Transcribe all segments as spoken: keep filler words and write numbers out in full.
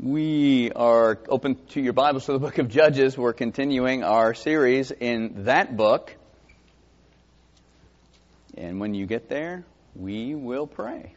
We are open to your Bibles to the book of Judges. We're continuing our series in that book. And when you get there, we will pray.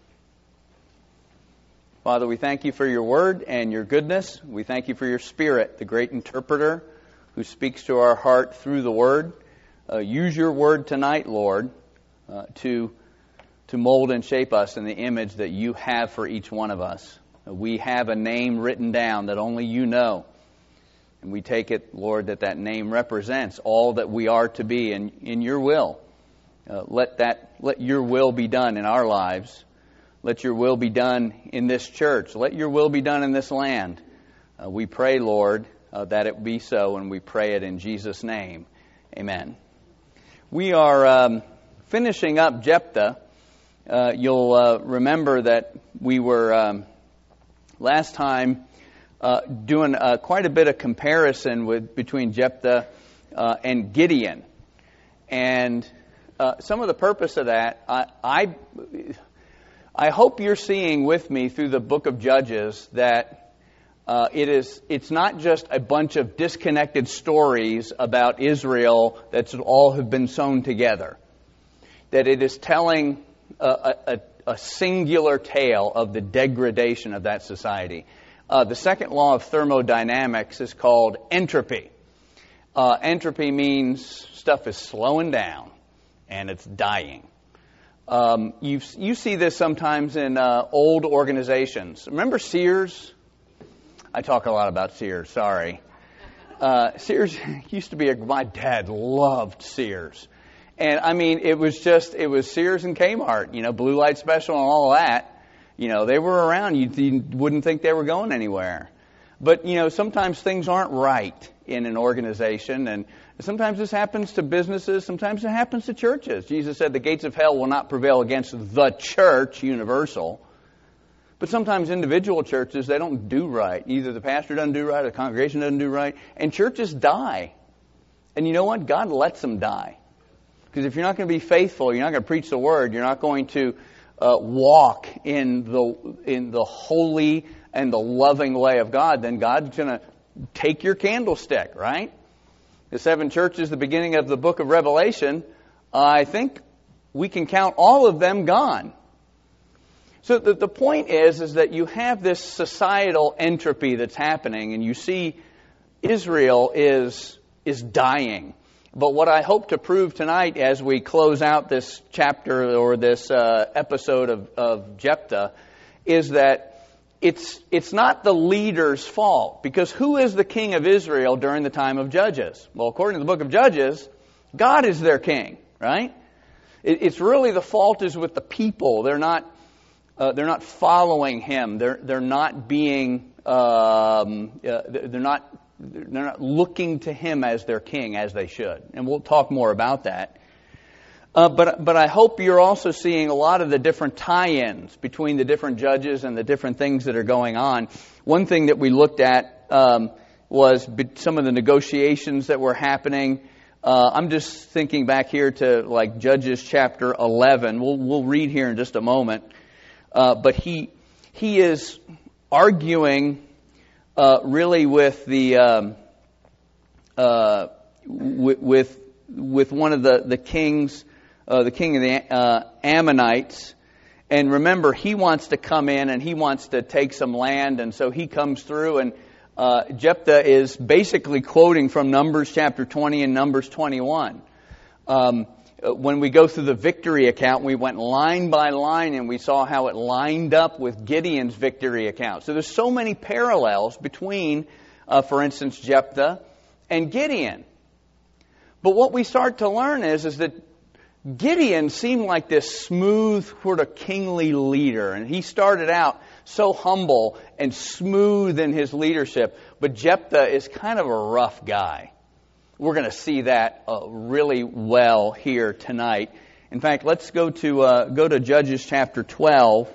Father, we thank you for your word and your goodness. We thank you for your Spirit, the great interpreter who speaks to our heart through the word. Uh, use your word tonight, Lord, uh, to, to mold and shape us in the image that you have for each one of us. We have a name written down that only you know. And we take it, Lord, that that name represents all that we are to be in, in your will. Uh, let that, let your will be done in our lives. Let your will be done in this church. Let your will be done in this land. Uh, we pray, Lord, uh, that it be so, and we pray it in Jesus' name. Amen. We are um, finishing up Jephthah. Uh, you'll uh, remember that we were... Um, Last time, uh, doing uh, quite a bit of comparison with between Jephthah uh, and Gideon, and uh, some of the purpose of that, I, I, I hope you're seeing with me through the book of Judges that uh, it is it's not just a bunch of disconnected stories about Israel that's all have been sewn together. That it is telling a, a, a a singular tale of the degradation of that society. Uh, the second law of thermodynamics is called entropy. Uh, entropy means stuff is slowing down and it's dying. Um, you you see this sometimes in uh, old organizations. Remember Sears? I talk a lot about Sears, sorry. Uh, Sears used to be, a, my dad loved Sears. And I mean, it was just, it was Sears and Kmart, you know, Blue Light Special and all of that. You know, they were around. You, you wouldn't think they were going anywhere. But, you know, sometimes things aren't right in an organization. And sometimes this happens to businesses. Sometimes it happens to churches. Jesus said the gates of hell will not prevail against the church, universal. But sometimes individual churches, they don't do right. Either the pastor doesn't do right or the congregation doesn't do right. And churches die. And you know what? God lets them die. Because if you're not going to be faithful, you're not going to preach the word, you're not going to uh, walk in the in the holy and the loving way of God, then God's going to take your candlestick, right? The seven churches, the beginning of the book of Revelation, uh, I think we can count all of them gone. So the, the point is, is that you have this societal entropy that's happening, and you see Israel is is dying. But what I hope to prove tonight as we close out this chapter or this uh, episode of, of Jephthah is that it's it's not the leader's fault. Because who is the king of Israel during the time of Judges? Well, according to the book of Judges, God is their king, right? It, it's really the fault is with the people. They're not uh, they're not following him. They're they're not being um, uh, they're not. They're not looking to him as their king as they should. And we'll talk more about that. Uh, but but I hope you're also seeing a lot of the different tie-ins between the different judges and the different things that are going on. One thing that we looked at um, was some of the negotiations that were happening. Uh, I'm just thinking back here to like Judges chapter eleven. We'll we'll read here in just a moment. Uh, but he he is arguing Uh, really with the um, uh, with, with with one of the the kings, uh, the king of the uh, Ammonites, and remember he wants to come in and he wants to take some land, and so he comes through, and uh, Jephthah is basically quoting from Numbers chapter twenty and Numbers twenty-one. Um, when we go through the victory account, we went line by line and we saw how it lined up with Gideon's victory account. So there's so many parallels between, uh, for instance, Jephthah and Gideon. But what we start to learn is, is that Gideon seemed like this smooth, sort of kingly leader. And he started out so humble and smooth in his leadership. But Jephthah is kind of a rough guy. We're going to see that uh, really well here tonight. In fact, let's go to uh, go to Judges chapter twelve,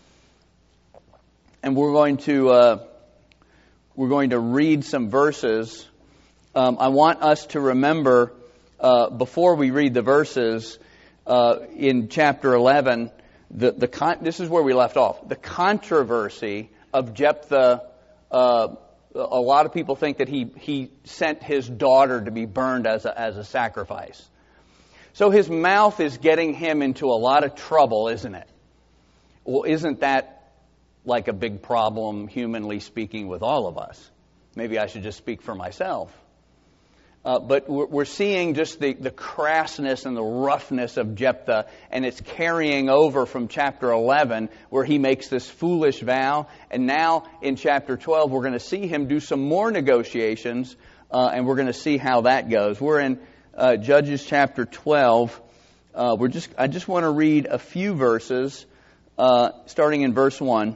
and we're going to uh, we're going to read some verses. Um, I want us to remember uh, before we read the verses uh, in chapter eleven. The the con- this is where we left off. The controversy of Jephthah uh, a lot of people think that he, he sent his daughter to be burned as a, as a sacrifice. So his mouth is getting him into a lot of trouble, isn't it? Well, isn't that like a big problem, humanly speaking, with all of us? Maybe I should just speak for myself. Uh, but we're, we're seeing just the, the crassness and the roughness of Jephthah, and it's carrying over from chapter eleven, where he makes this foolish vow. And now in chapter twelve, we're going to see him do some more negotiations, uh, and we're going to see how that goes. We're in uh, Judges chapter twelve. Uh, we're just I just want to read a few verses, uh, starting in verse one.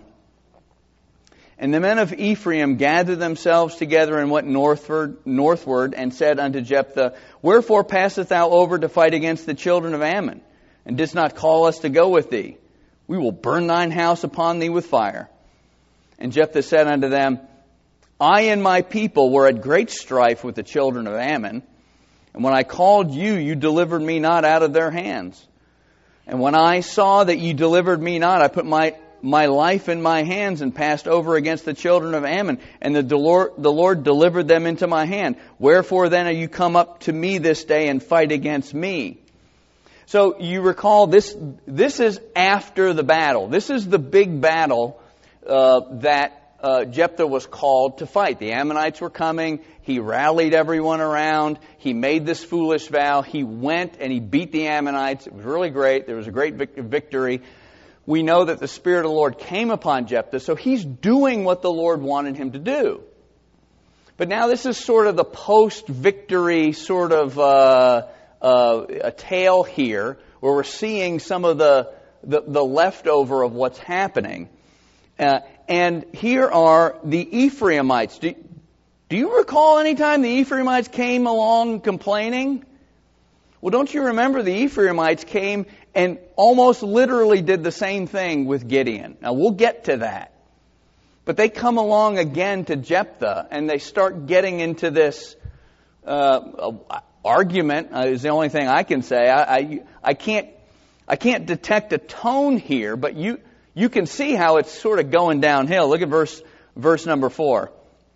And the men of Ephraim gathered themselves together and went northward, northward and said unto Jephthah, Wherefore passest thou over to fight against the children of Ammon, and didst not call us to go with thee? We will burn thine house upon thee with fire. And Jephthah said unto them, I and my people were at great strife with the children of Ammon, and when I called you, you delivered me not out of their hands. And when I saw that you delivered me not, I put my my life in my hands and passed over against the children of Ammon, and the Lord, the Lord delivered them into my hand. Wherefore then are you come up to me this day and fight against me? So you recall this, this is after the battle. This is the big battle uh, that uh, Jephthah was called to fight. The Ammonites were coming. He rallied everyone around. He made this foolish vow. He went and he beat the Ammonites. It was really great. There was a great vic- victory. We know that the Spirit of the Lord came upon Jephthah, so he's doing what the Lord wanted him to do. But now this is sort of the post-victory sort of uh, uh, a tale here, where we're seeing some of the the, the leftover of what's happening. Uh, and here are the Ephraimites. Do, do you recall any time the Ephraimites came along complaining? Well, don't you remember the Ephraimites came and almost literally did the same thing with Gideon. Now, we'll get to that. But they come along again to Jephthah, and they start getting into this uh, argument, uh, is the only thing I can say. I, I, I can't I can't detect a tone here, but you you can see how it's sort of going downhill. Look at verse verse number four.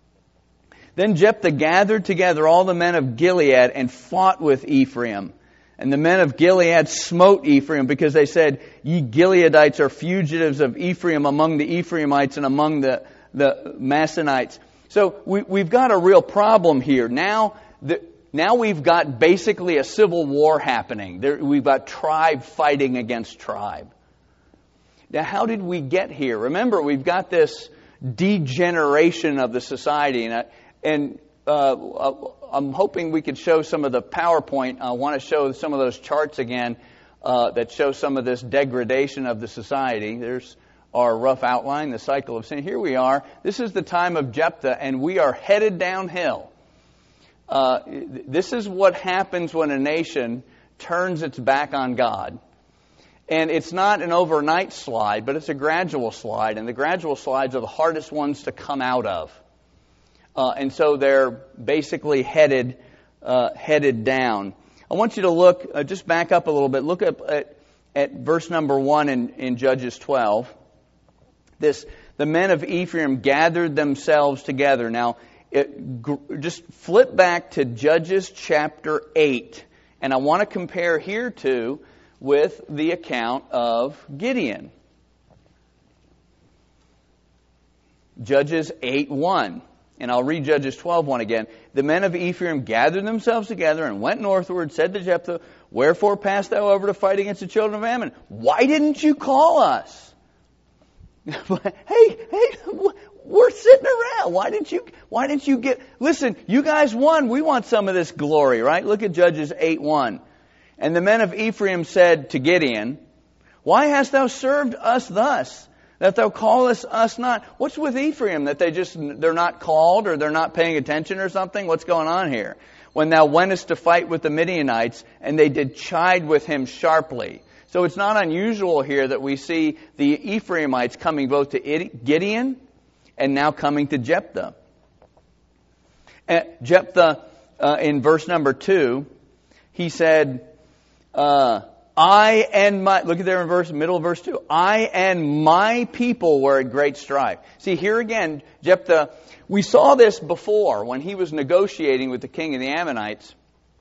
Then Jephthah gathered together all the men of Gilead and fought with Ephraim. And the men of Gilead smote Ephraim, because they said, Ye Gileadites are fugitives of Ephraim among the Ephraimites and among the, the Massonites. So we, we've got a real problem here. Now, the, now we've got basically a civil war happening. There, we've got tribe fighting against tribe. Now, how did we get here? Remember, we've got this degeneration of the society. And, and uh, I'm hoping we could show some of the PowerPoint. I want to show some of those charts again uh, that show some of this degradation of the society. There's our rough outline, the cycle of sin. Here we are. This is the time of Jephthah, and we are headed downhill. Uh, this is what happens when a nation turns its back on God. And it's not an overnight slide, but it's a gradual slide. And the gradual slides are the hardest ones to come out of. Uh, and so they're basically headed uh, headed down. I want you to look, uh, just back up a little bit. Look up at, at verse number one in, in Judges twelve. This, the men of Ephraim gathered themselves together. Now, it, gr- just flip back to Judges chapter eight. And I want to compare here to with the account of Gideon. Judges eight one. And I'll read Judges twelve one again. The men of Ephraim gathered themselves together and went northward, said to Jephthah, Wherefore passed thou over to fight against the children of Ammon? Why didn't you call us? hey, hey, we're sitting around. Why didn't you, why didn't you get, listen, you guys won. We want some of this glory, right? Look at Judges eight one. And the men of Ephraim said to Gideon, Why hast thou served us thus, that thou callest us not? What's with Ephraim, that they just, they're not called, or they're not paying attention or something? What's going on here? When thou wentest to fight with the Midianites, and they did chide with him sharply. So it's not unusual here that we see the Ephraimites coming both to Gideon and now coming to Jephthah. Uh, Jephthah, uh, in verse number two, he said, uh, I and my, look at there in verse, middle of verse two. I and my people were at great strife. See, here again, Jephthah, we saw this before when he was negotiating with the king of the Ammonites.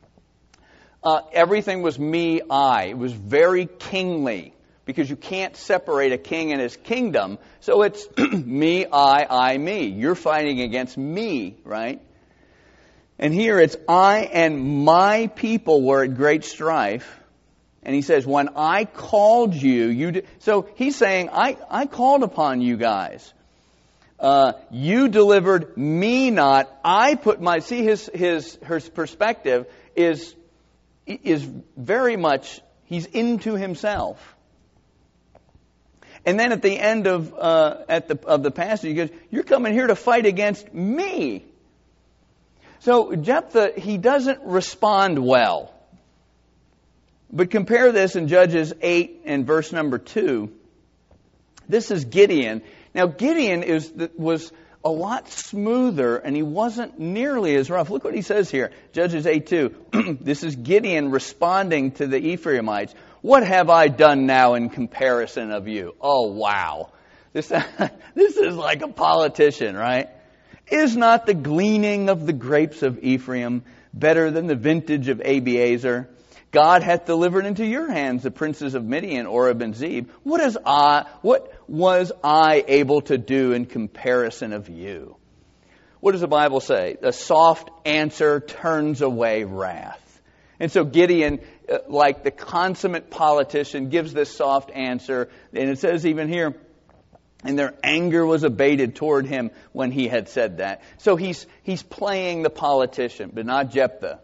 Uh, everything was me, I. It was very kingly, because you can't separate a king and his kingdom. So it's me, I, I, me. You're fighting against me, right? And here it's I and my people were at great strife. And he says, when I called you, you did. So he's saying, I, I called upon you guys. Uh, you delivered me not. I put my, see his, his, his perspective is, is very much, he's into himself. And then at the end of, uh, at the, of the passage, he goes, you're coming here to fight against me. So Jephthah, he doesn't respond well. But compare this in Judges eight and verse number two. This is Gideon. Now Gideon is was a lot smoother, and he wasn't nearly as rough. Look what he says here, Judges eight two. This is Gideon responding to the Ephraimites. What have I done now in comparison of you? Oh, wow. This, this is like a politician, right? Is not the gleaning of the grapes of Ephraim better than the vintage of Abiezer? God hath delivered into your hands the princes of Midian, Oreb and Zeb. What is I? What was I able to do in comparison of you? What does the Bible say? A soft answer turns away wrath. And so Gideon, like the consummate politician, gives this soft answer. And it says even here, and their anger was abated toward him when he had said that. So he's he's playing the politician, but not Jephthah.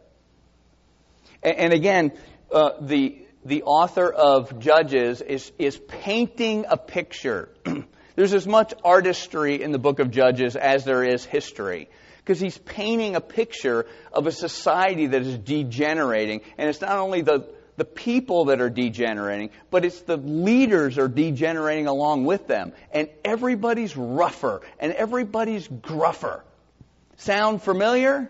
And again, uh, the the author of Judges is is painting a picture. There's as much artistry in the book of Judges as there is history, because he's painting a picture of a society that is degenerating, and it's not only the the people that are degenerating, but it's the leaders are degenerating along with them, and everybody's rougher and everybody's gruffer. Sound familiar?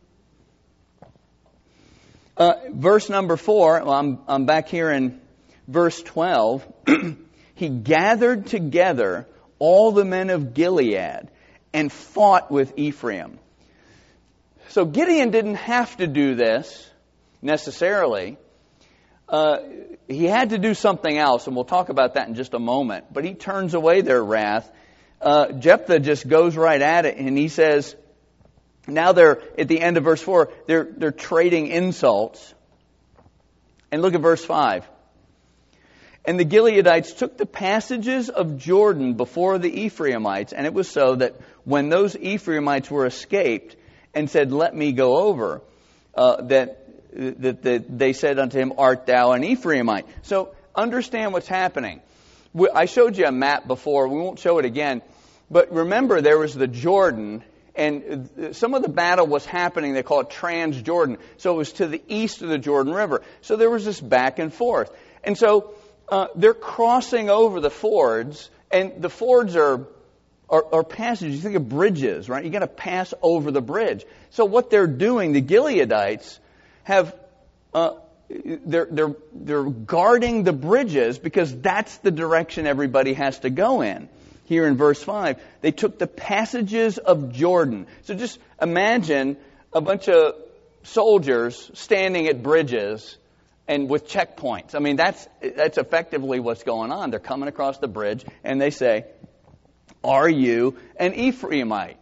Uh, verse number four, well, I'm, I'm back here in verse twelve. He gathered together all the men of Gilead and fought with Ephraim. So Gideon didn't have to do this necessarily. Uh, he had to do something else, and we'll talk about that in just a moment. But he turns away their wrath. Uh, Jephthah just goes right at it, and he says, now they're, at the end of verse four, they're, they're trading insults. And look at verse five. And the Gileadites took the passages of Jordan before the Ephraimites, and it was so that when those Ephraimites were escaped and said, let me go over, uh, that, that, that they said unto him, art thou an Ephraimite? So understand what's happening. I showed you a map before. We won't show it again. But remember, there was the Jordan, and some of the battle was happening. They call it Transjordan. So it was to the east of the Jordan River. So there was this back and forth. And so uh, they're crossing over the fords, and the fords are, are, are passages. You think of bridges, right? You got to pass over the bridge. So what they're doing, the Gileadites have, uh, they're, they're, they're guarding the bridges because that's the direction everybody has to go in. Here in verse five, they took the passages of Jordan. So just imagine a bunch of soldiers standing at bridges and with checkpoints. I mean, that's that's effectively what's going on. They're coming across the bridge and they say, are you an Ephraimite?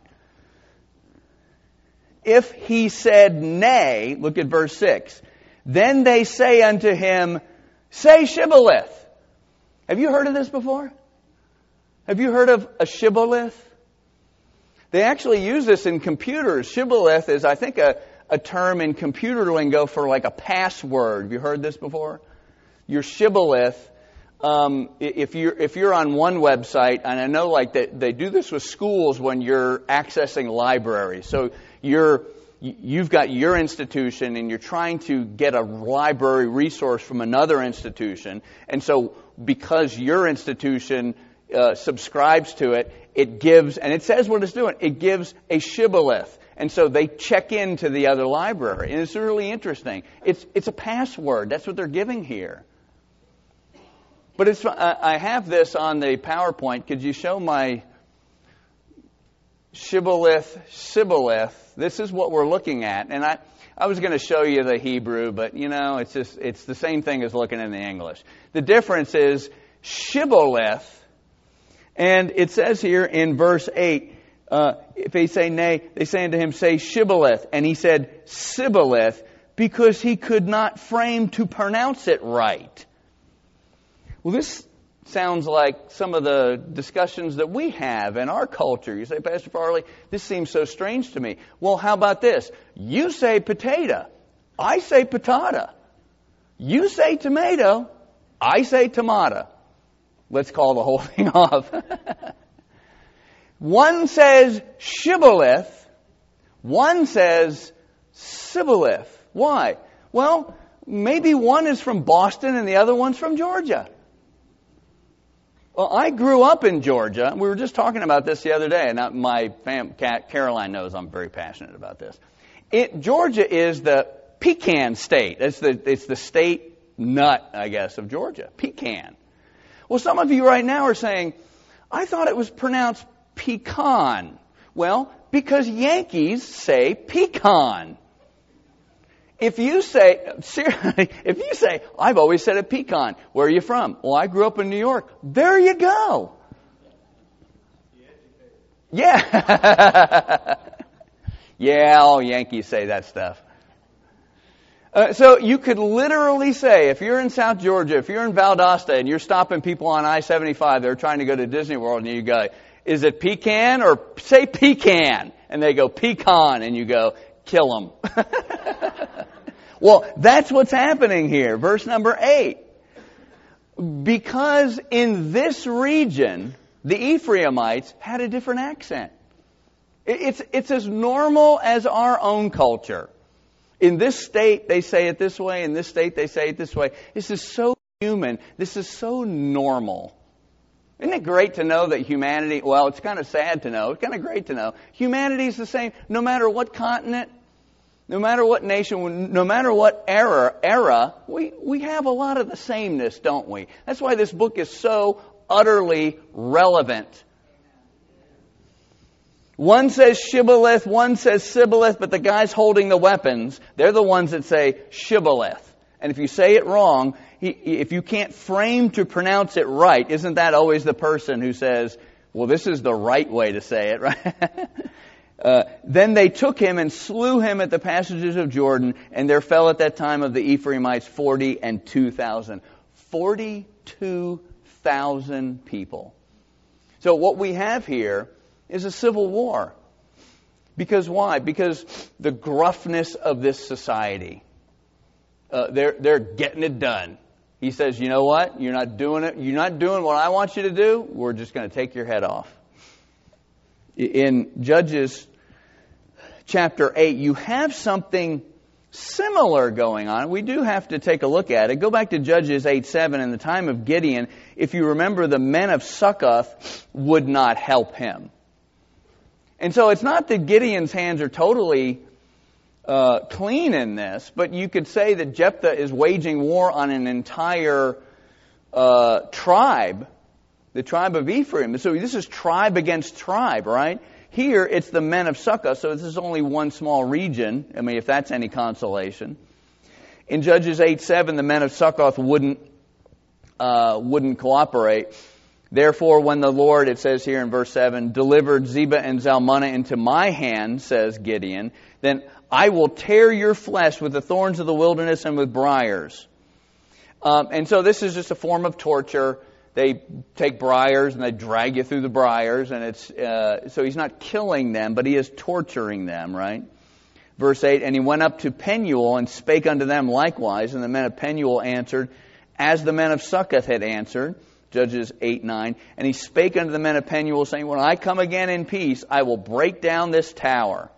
If he said nay, look at verse six, then they say unto him, say Shibboleth. Have you heard of this before? Have you heard of a shibboleth? They actually use this in computers. Shibboleth is, I think, a, a term in computer lingo for like a password. Have you heard this before? Your shibboleth, um, if you're, if you're on one website, and I know like they, they do this with schools when you're accessing libraries. So you're, you've got your institution and you're trying to get a library resource from another institution. And so because your institution Uh, subscribes to it, it gives, and it says what it's doing, it gives a shibboleth. And so they check into the other library. And it's really interesting. It's it's a password. That's what they're giving here. But it's, I have this on the PowerPoint. Could you show my shibboleth, shibboleth? This is what we're looking at. And I, I was going to show you the Hebrew, but you know, it's just, it's the same thing as looking in the English. The difference is shibboleth, and it says here in verse eight, uh, if they say nay, they say unto him, say shibboleth. And he said sibboleth, because he could not frame to pronounce it right. Well, this sounds like some of the discussions that we have in our culture. You say, Pastor Farley, this seems so strange to me. Well, how about this? You say potato. I say patata. You say tomato. I say tomato. Let's call the whole thing off. One says shibboleth. One says sibboleth. Why? Well, maybe one is from Boston and the other one's from Georgia. Well, I grew up in Georgia. We were just talking about this the other day, and my fam, cat Caroline knows I'm very passionate about this. It, Georgia is the pecan state. It's the it's the state nut, I guess, of Georgia. Pecan. Well, some of you right now are saying, I thought it was pronounced pecan. Well, because Yankees say pecan. If you say, seriously, if you say, I've always said a pecan, where are you from? Well, I grew up in New York. There you go. Yeah. Yeah, all Yankees say that stuff. Uh, so you could literally say, if you're in South Georgia, if you're in Valdosta and you're stopping people on I seventy-five, they're trying to go to Disney World, and you go, is it pecan or say pecan? And they go, pecan, and you go, kill them. Well, that's what's happening here. Verse number eight. Because in this region, the Ephraimites had a different accent. It's, it's as normal as our own culture. In this state, they say it this way. In this state, they say it this way. This is so human. This is so normal. Isn't it great to know that humanity, well, it's kind of sad to know. It's kind of great to know. Humanity is the same no matter what continent, no matter what nation, no matter what era, era, we, we have a lot of the sameness, don't we? That's why this book is so utterly relevant. One says shibboleth, one says sibboleth, but the guys holding the weapons, they're the ones that say shibboleth. And if you say it wrong, he, if you can't frame to pronounce it right, isn't that always the person who says, well, this is the right way to say it, right? Uh, then they took him and slew him at the passages of Jordan, and there fell at that time of the Ephraimites forty and two thousand. Forty-two thousand people. So what we have here is a civil war. Because why? Because the gruffness of this society. Uh, they're they're getting it done. He says, you know what? You're not doing it. You're not doing what I want you to do. We're just going to take your head off. In Judges chapter eight, you have something similar going on. We do have to take a look at it. Go back to Judges eight seven. In the time of Gideon, if you remember, the men of Succoth would not help him. And so it's not that Gideon's hands are totally uh, clean in this, but you could say that Jephthah is waging war on an entire uh, tribe, the tribe of Ephraim. So this is tribe against tribe, right? Here it's the men of Succoth, so this is only one small region. I mean, if that's any consolation. In Judges eight seven, the men of Succoth wouldn't uh, wouldn't cooperate. Therefore, when the Lord, it says here in verse seven, delivered Zebah and Zalmunna into my hand, says Gideon, then I will tear your flesh with the thorns of the wilderness and with briars. Um, and so this is just a form of torture. They take briars and they drag you through the briars, and it's uh, so he's not killing them, but he is torturing them, right? Verse eight, and he went up to Penuel and spake unto them likewise, and the men of Penuel answered, as the men of Succoth had answered. Judges eight nine. And he spake unto the men of Penuel, saying, when I come again in peace, I will break down this tower.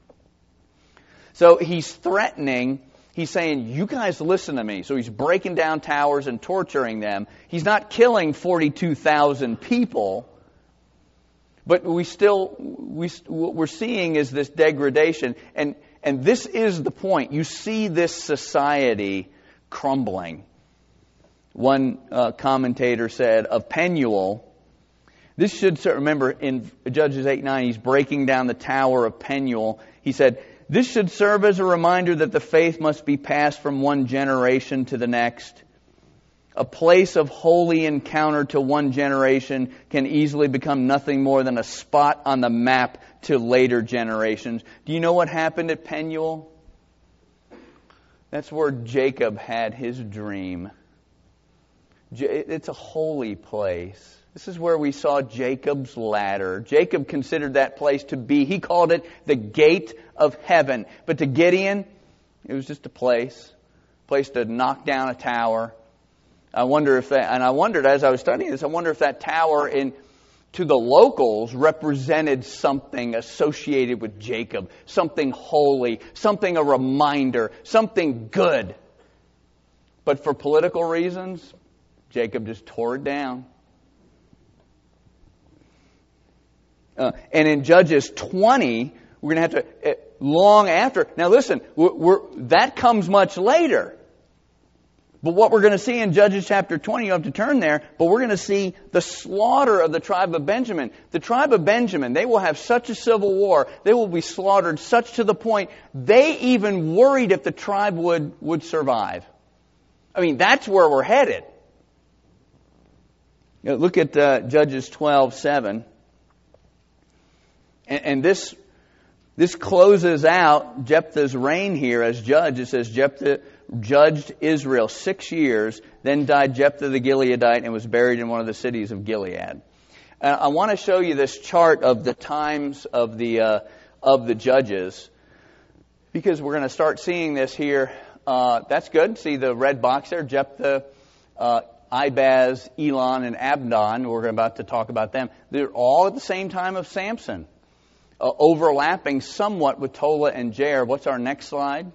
So he's threatening, he's saying, you guys listen to me. So he's breaking down towers and torturing them. He's not killing forty-two thousand people. But we still, we, what we're seeing is this degradation. And, and this is the point. You see this society crumbling. one uh, commentator said of Penuel, this should, remember in Judges eight nine, he's breaking down the tower of Penuel. He said, this should serve as a reminder that the faith must be passed from one generation to the next. A place of holy encounter to one generation can easily become nothing more than a spot on the map to later generations. Do you know what happened at Penuel? That's where Jacob had his dream. It's a holy place. This is where we saw Jacob's ladder. Jacob considered that place to be, he called it the gate of heaven. But to Gideon, it was just a place, a place to knock down a tower. I wonder if that, and I wondered as I was studying this, I wonder if that tower in to the locals represented something associated with Jacob, something holy, something a reminder, something good. But for political reasons, Jacob just tore it down. Uh, and in Judges twenty, we're going to have to, uh, long after, now listen, we're, we're, that comes much later. But what we're going to see in Judges chapter twenty, you have to turn there, but we're going to see the slaughter of the tribe of Benjamin. The tribe of Benjamin, they will have such a civil war, they will be slaughtered such to the point, they even worried if the tribe would, would survive. I mean, that's where we're headed. You know, look at uh, Judges twelve seven. And, and this this closes out Jephthah's reign here as judge. It says Jephthah judged Israel six years, then died Jephthah the Gileadite and was buried in one of the cities of Gilead. Uh, I want to show you this chart of the times of the uh, of the judges, because we're going to start seeing this here. Uh, that's good. See the red box there, Jephthah, uh, Ibaz, Elon, and Abdon. We're about to talk about them. They're all at the same time of Samson, uh, overlapping somewhat with Tola and Jair. What's our next slide?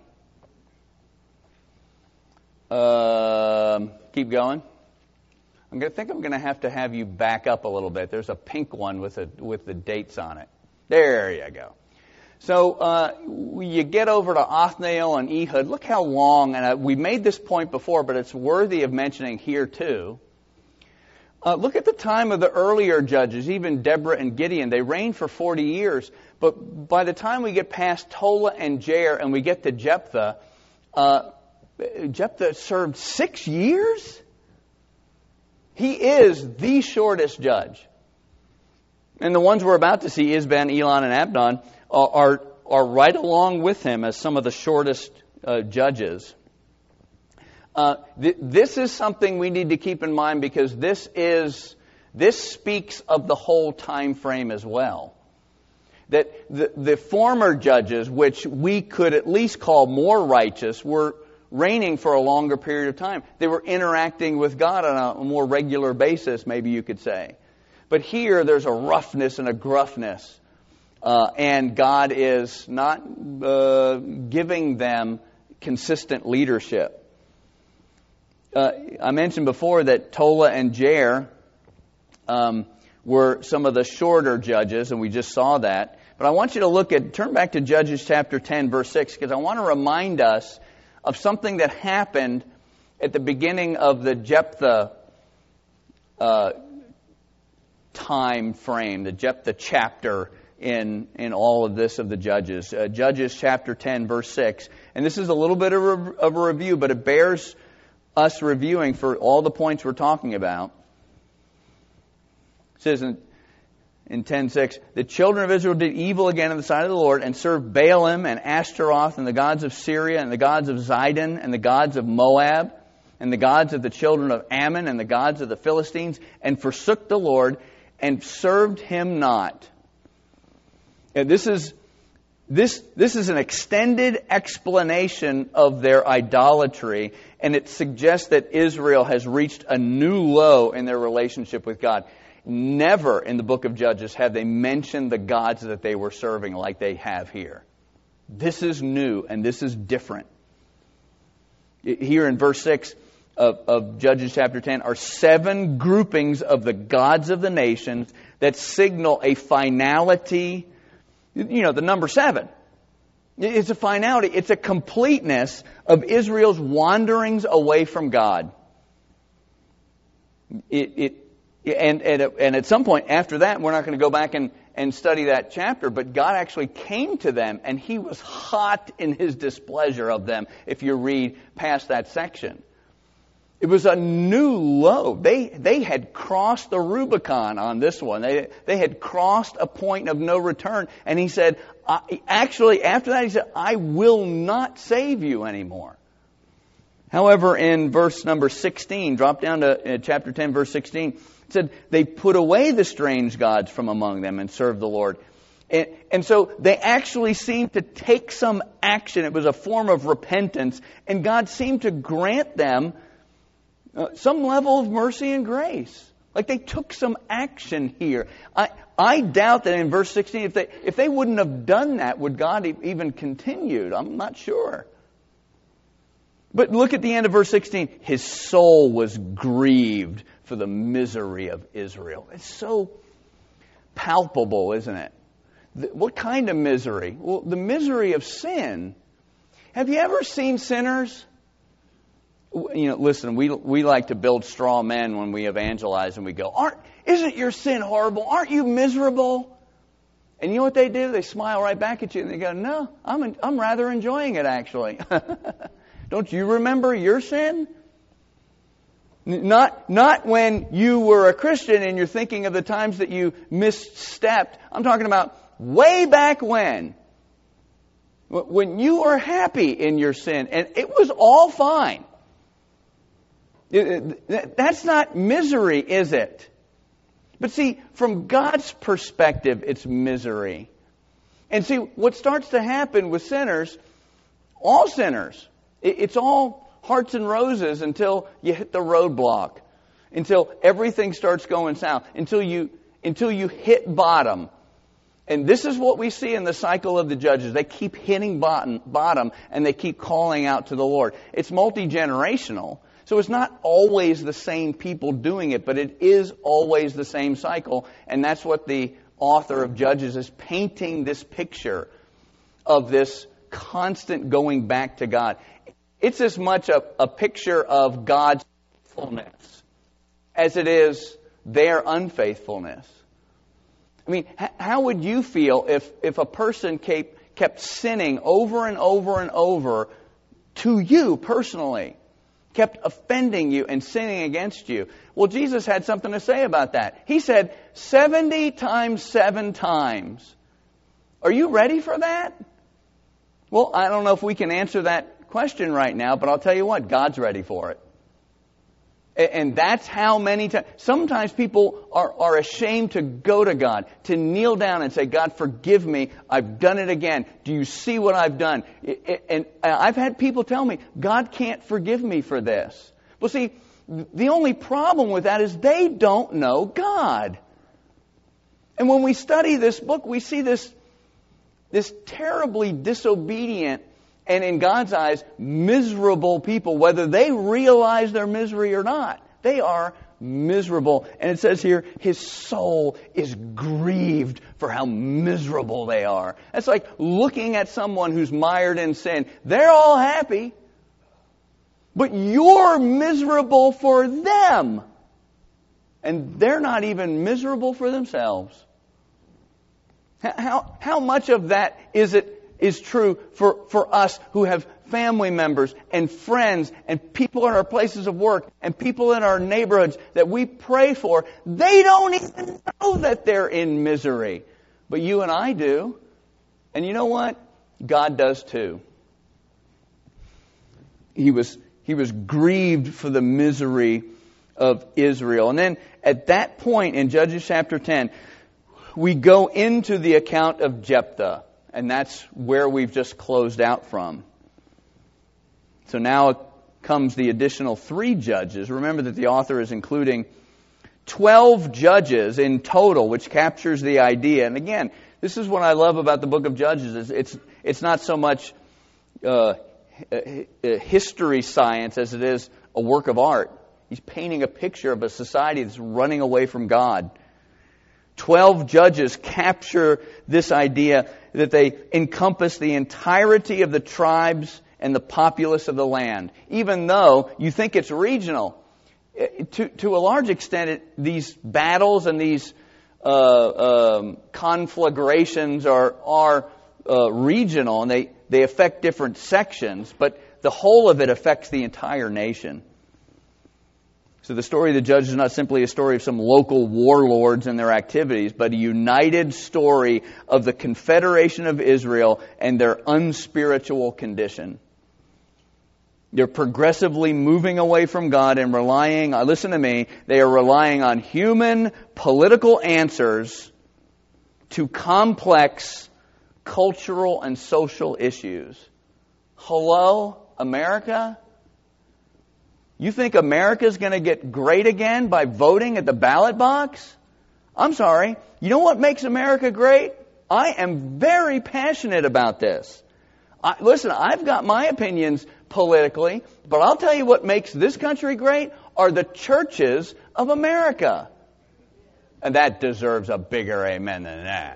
Uh, keep going. I'm going to think I'm going to have to have you back up a little bit. There's a pink one with a, with the dates on it. There you go. So uh, you get over to Othniel and Ehud. Look how long, and uh, we made this point before, but it's worthy of mentioning here too. Uh, look at the time of the earlier judges, even Deborah and Gideon. They reigned for forty years, but by the time we get past Tola and Jair and we get to Jephthah, uh, Jephthah served six years? He is the shortest judge. And the ones we're about to see, Isban, Elon, and Abdon, are, are right along with him as some of the shortest uh, judges. Uh, th- this is something we need to keep in mind, because this is this speaks of the whole time frame as well. That the, the former judges, which we could at least call more righteous, were reigning for a longer period of time. They were interacting with God on a more regular basis, maybe you could say. But here there's a roughness and a gruffness. Uh, and God is not uh, giving them consistent leadership. Uh, I mentioned before that Tola and Jair um, were some of the shorter judges, and we just saw that. But I want you to look at, turn back to Judges chapter ten, verse six, because I want to remind us of something that happened at the beginning of the Jephthah uh, time frame, the Jephthah chapter in in all of this of the Judges. Uh, Judges chapter ten, verse six. And this is a little bit of a, of a review, but it bears us reviewing for all the points we're talking about. It says in, in ten six, the children of Israel did evil again in the sight of the Lord, and served Baalim and Ashtaroth and the gods of Syria and the gods of Zidon and the gods of Moab and the gods of the children of Ammon and the gods of the Philistines, and forsook the Lord and served him not. And this is this this is an extended explanation of their idolatry, and it suggests that Israel has reached a new low in their relationship with God. Never in the book of Judges have they mentioned the gods that they were serving like they have here. This is new, and this is different. Here in verse six of, of Judges chapter ten are seven groupings of the gods of the nations that signal a finality. You know, the number seven. It's a finality. It's a completeness of Israel's wanderings away from God. it, it and, and, and at some point after that, we're not going to go back and, and study that chapter, but God actually came to them, and He was hot in His displeasure of them, if you read past that section. It was a new low. They they had crossed the Rubicon on this one. They they had crossed a point of no return. And He said, I, actually, after that, He said, I will not save you anymore. However, in verse number sixteen, drop down to uh, chapter ten, verse sixteen, it said, they put away the strange gods from among them and served the Lord. And, and so they actually seemed to take some action. It was a form of repentance. And God seemed to grant them Uh, some level of mercy and grace. Like they took some action here. I I doubt that in verse sixteen, if they if they wouldn't have done that, would God e- even continued? I'm not sure. But look at the end of verse sixteen. His soul was grieved for the misery of Israel. It's so palpable, isn't it? The, what kind of misery? Well, the misery of sin. Have you ever seen sinners? You know, listen, we we like to build straw men when we evangelize, and we go, "Aren't isn't your sin horrible? Aren't you miserable?" And you know what they do? They smile right back at you, and they go, "No, I'm I'm rather enjoying it, actually." Don't you remember your sin? Not not when you were a Christian and you're thinking of the times that you misstepped. I'm talking about way back when, when you were happy in your sin, and it was all fine. That's not misery, is it? But see, from God's perspective, it's misery. And see, what starts to happen with sinners, all sinners, it's all hearts and roses until you hit the roadblock, until everything starts going south, until you until you hit bottom. And this is what we see in the cycle of the judges. They keep hitting bottom, bottom and they keep calling out to the Lord. It's multi-generational. So it's not always the same people doing it, but it is always the same cycle. And that's what the author of Judges is painting, this picture of this constant going back to God. It's as much a, a picture of God's faithfulness as it is their unfaithfulness. I mean, h- how would you feel if, if a person kept, kept sinning over and over and over to you personally? Kept offending you and sinning against you. Well, Jesus had something to say about that. He said, seventy times seven times. Are you ready for that? Well, I don't know if we can answer that question right now, but I'll tell you what, God's ready for it. And that's how many times. Sometimes people are, are ashamed to go to God, to kneel down and say, God, forgive me. I've done it again. Do you see what I've done? And I've had people tell me, God can't forgive me for this. Well, see, the only problem with that is they don't know God. And when we study this book, we see this, this terribly disobedient and in God's eyes, miserable people, whether they realize their misery or not. They are miserable. And it says here, his soul is grieved for how miserable they are. That's like looking at someone who's mired in sin. They're all happy, but you're miserable for them. And they're not even miserable for themselves. How, how much of that is it is true for, for us who have family members and friends and people in our places of work and people in our neighborhoods that we pray for? They don't even know that they're in misery. But you and I do. And you know what? God does too. He was, he was grieved for the misery of Israel. And then at that point in Judges chapter ten, we go into the account of Jephthah. And that's where we've just closed out from. So now comes the additional three judges. Remember that the author is including twelve judges in total, which captures the idea. And again, this is what I love about the book of Judges. Is it's it's not so much uh, history science as it is a work of art. He's painting a picture of a society that's running away from God. Twelve judges capture this idea that they encompass the entirety of the tribes and the populace of the land. Even though you think it's regional, to, to a large extent, it, these battles and these uh, um, conflagrations are, are uh, regional, and they, they affect different sections, but the whole of it affects the entire nation. So the story of the Judges is not simply a story of some local warlords and their activities, but a united story of the Confederation of Israel and their unspiritual condition. They're progressively moving away from God and relying, listen to me, they are relying on human political answers to complex cultural and social issues. Hello, America? You think America's going to get great again by voting at the ballot box? I'm sorry. You know what makes America great? I am very passionate about this. I, listen, I've got my opinions politically, but I'll tell you what makes this country great are the churches of America. And that deserves a bigger amen than that.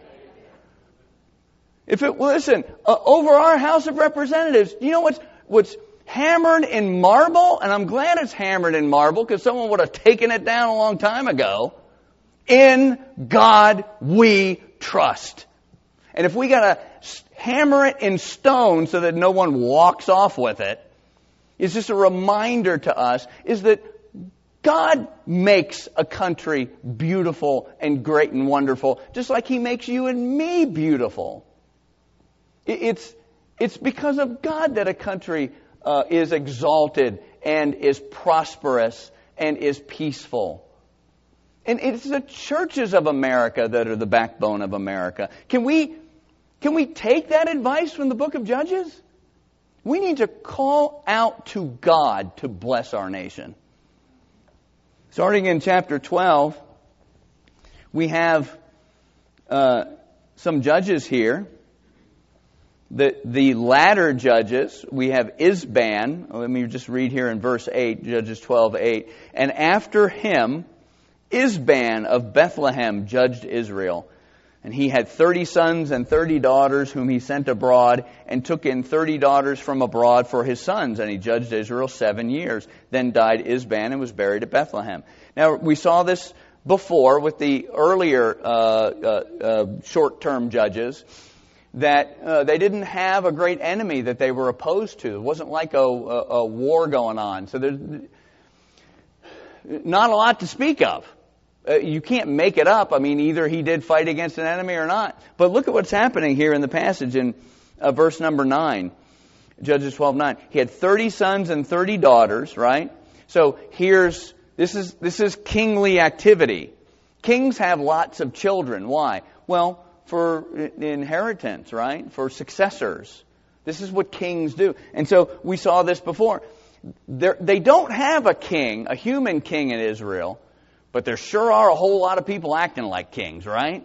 If it, listen, uh, over our House of Representatives, you know what's, what's hammered in marble, and I'm glad it's hammered in marble because someone would have taken it down a long time ago. In God we trust. And if we got to hammer it in stone so that no one walks off with it, it's just a reminder to us is that God makes a country beautiful and great and wonderful, just like He makes you and me beautiful. It's, it's because of God that a country Uh, is exalted and is prosperous and is peaceful. And it's the churches of America that are the backbone of America. Can we, can we take that advice from the book of Judges? We need to call out to God to bless our nation. Starting in chapter twelve, we have uh, some judges here. The, the latter judges, we have Isban. Let me just read here in verse eight, Judges twelve eight. And after him, Isban of Bethlehem judged Israel. And he had thirty sons and thirty daughters whom he sent abroad, and took in thirty daughters from abroad for his sons. And he judged Israel seven years. Then died Isban and was buried at Bethlehem. Now, we saw this before with the earlier uh, uh, uh, short-term judges, that uh, they didn't have a great enemy that they were opposed to. It wasn't like a, a, a war going on. So there's not a lot to speak of. Uh, you can't make it up. I mean, either he did fight against an enemy or not. But look at what's happening here in the passage in uh, verse number nine. Judges twelve nine. He had thirty sons and thirty daughters, right? So here's, this is, this is kingly activity. Kings have lots of children. Why? Well, for inheritance, right? For successors. This is what kings do. And so we saw this before. They're, they don't have a king, a human king in Israel, but there sure are a whole lot of people acting like kings, right?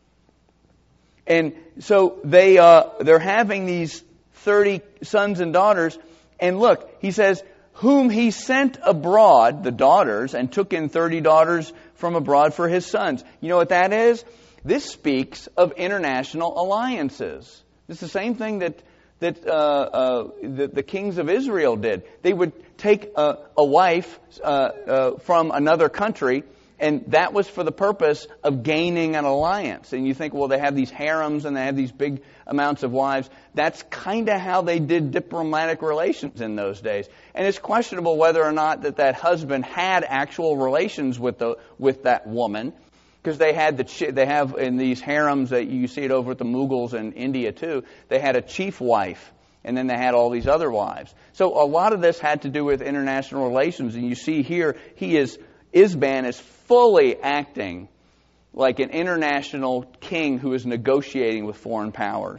And so they, uh, they're having these thirty sons and daughters. And look, he says, whom he sent abroad, the daughters, and took in thirty daughters from abroad for his sons. You know what that is? This speaks of international alliances. It's the same thing that that uh, uh, the, the kings of Israel did. They would take a, a wife uh, uh, from another country, and that was for the purpose of gaining an alliance. And you think, well, they have these harems and they have these big amounts of wives. That's kind of how they did diplomatic relations in those days. And it's questionable whether or not that that husband had actual relations with the with that woman. Because they had the they have in these harems that you see it over at the Mughals in India too. They had a chief wife, and then they had all these other wives. So a lot of this had to do with international relations. And you see here, he is Isban is fully acting like an international king who is negotiating with foreign powers.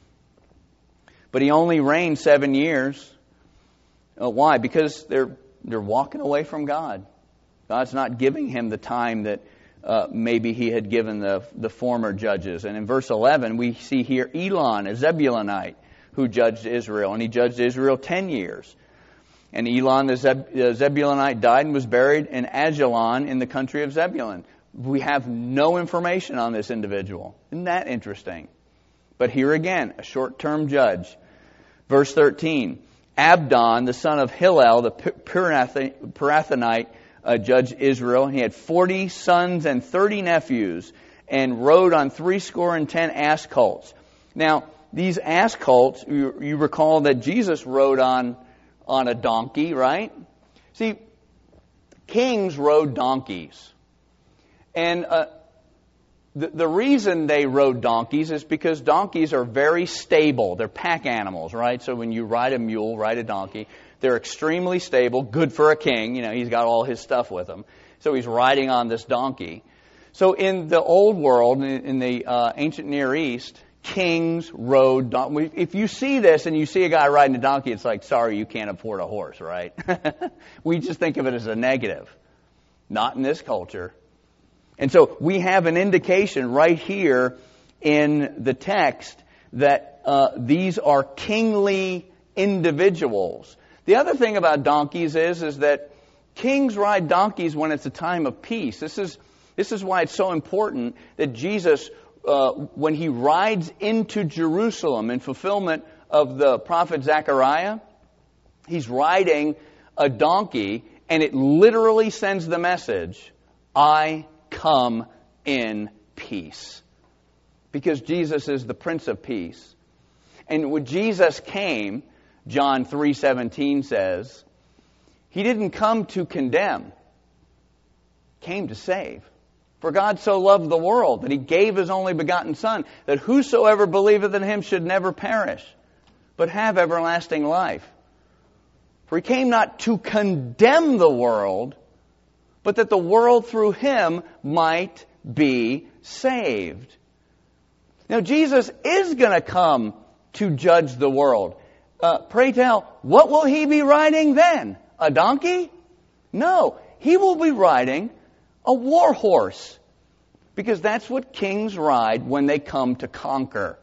But he only reigned seven years. Uh, why? Because they're they're walking away from God. God's not giving him the time that Uh, maybe he had given the the former judges. And in verse eleven, we see here Elon, a Zebulunite, who judged Israel. And he judged Israel ten years. And Elon, the Zeb, uh, Zebulunite, died and was buried in Ajalon in the country of Zebulun. We have no information on this individual. Isn't that interesting? But here again, a short-term judge. Verse thirteen, Abdon, the son of Hillel, the Pirathonite, uh, judged Israel. He had forty sons and thirty nephews, and rode on three score and ten ass colts. Now, these ass colts, you, you recall that Jesus rode on, on a donkey, right? See, kings rode donkeys. And uh, the, the reason they rode donkeys is because donkeys are very stable. They're pack animals, right? So when you ride a mule, ride a donkey, they're extremely stable, good for a king. You know, he's got all his stuff with him. So he's riding on this donkey. So in the old world, in the uh, ancient Near East, kings rode donkeys. If you see this and you see a guy riding a donkey, it's like, sorry, you can't afford a horse, right? We just think of it as a negative. Not in this culture. And so we have an indication right here in the text that uh, these are kingly individuals. The other thing about donkeys is, is that kings ride donkeys when it's a time of peace. This is, this is why it's so important that Jesus, uh, when he rides into Jerusalem in fulfillment of the prophet Zechariah, he's riding a donkey, and it literally sends the message, I come in peace. Because Jesus is the Prince of Peace. And when Jesus came, John three seventeen says, he didn't come to condemn, came to save. For God so loved the world that he gave his only begotten Son, that whosoever believeth in him should never perish, but have everlasting life. For he came not to condemn the world, but that the world through him might be saved. Now, Jesus is going to come to judge the world. Uh, pray tell, what will he be riding then? A donkey? No, he will be riding a war horse. Because that's what kings ride when they come to conquer.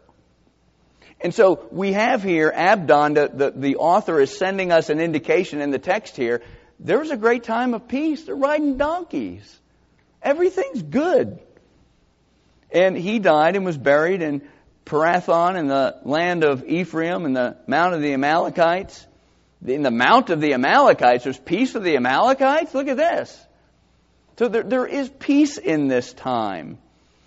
And so we have here, Abdon, the, the, the author is sending us an indication in the text here. There was a great time of peace. They're riding donkeys. Everything's good. And he died and was buried in Pirathon in the land of Ephraim, in the Mount of the Amalekites. In the Mount of the Amalekites, there's peace with the Amalekites? Look at this. So there, there is peace in this time.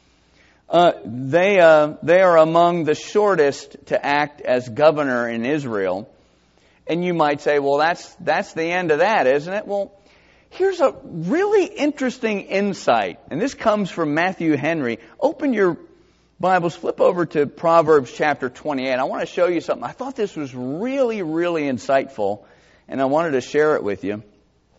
Uh, they, uh, they are among the shortest to act as governor in Israel. And you might say, well, that's, that's the end of that, isn't it? Well, here's a really interesting insight. And this comes from Matthew Henry. Open your Bibles, flip over to Proverbs chapter twenty-eight. I want to show you something. I thought this was really, really insightful, and I wanted to share it with you.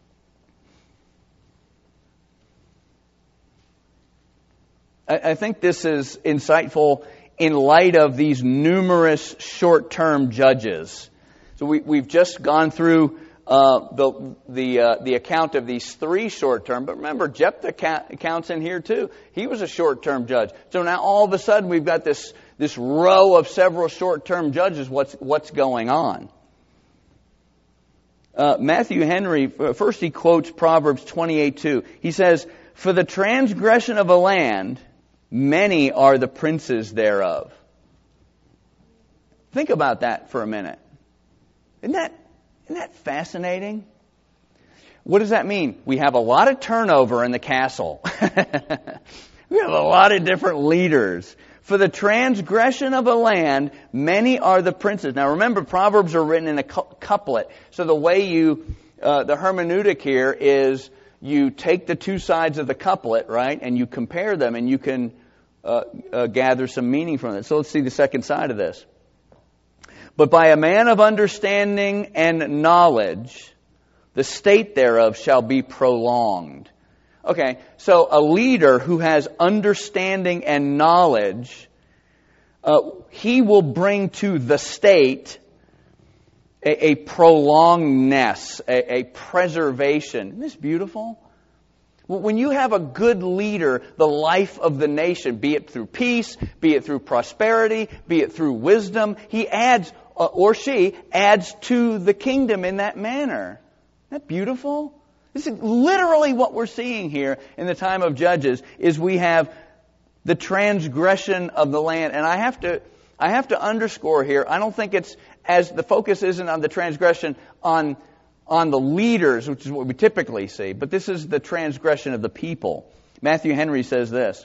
I think this is insightful in light of these numerous short-term judges. So we, we've just gone through uh, the the uh, the account of these three short-term, but remember, Jephthah ca- counts in here too. He was a short-term judge. So now all of a sudden we've got this this row of several short-term judges. What's what's going on? Uh, Matthew Henry, first he quotes Proverbs twenty-eight two. He says, "For the transgression of a land, many are the princes thereof." Think about that for a minute. Isn't that, isn't that fascinating? What does that mean? We have a lot of turnover in the castle. We have a lot of different leaders. For the transgression of a land, many are the princes. Now remember, Proverbs are written in a couplet. So the way you, uh, the hermeneutic here is you take the two sides of the couplet, right, and you compare them, and you can uh, uh, gather some meaning from it. So let's see the second side of this. But by a man of understanding and knowledge, the state thereof shall be prolonged. Okay, so a leader who has understanding and knowledge, uh, he will bring to the state a, a prolongedness, a, a preservation. Isn't this beautiful? When you have a good leader, the life of the nation, be it through peace, be it through prosperity, be it through wisdom, he adds, or she adds to the kingdom in that manner. Isn't that beautiful? This is literally what we're seeing here in the time of Judges, is we have the transgression of the land. And I have to, I have to underscore here, I don't think it's, as the focus isn't on the transgression on on the leaders, which is what we typically see. But this is the transgression of the people. Matthew Henry says this: